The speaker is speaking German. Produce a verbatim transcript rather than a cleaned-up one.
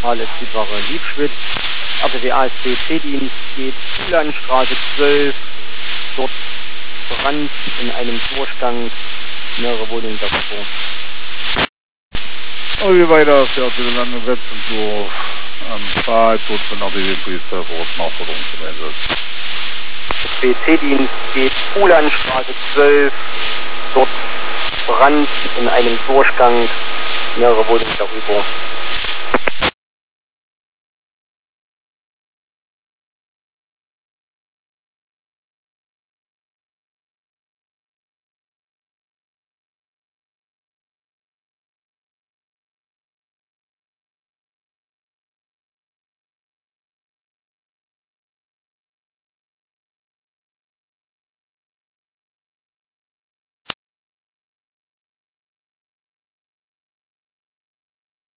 Karl S. Südwache Liebschwitz. R T W A S B C-Dienst geht Ulanstraße zwölf. Dort Brand in einem Durchgang, mehrere Wohnungen davor. Also weiter fährt wieder lange Wetzendorf am Pfad, dort von R T W Polizei vor Ort Nachforderung zum Einsatz. B C-Dienst geht Ulanstraße zwölf. Dort Brand in einem Durchgang, mehrere Wohnungen darüber.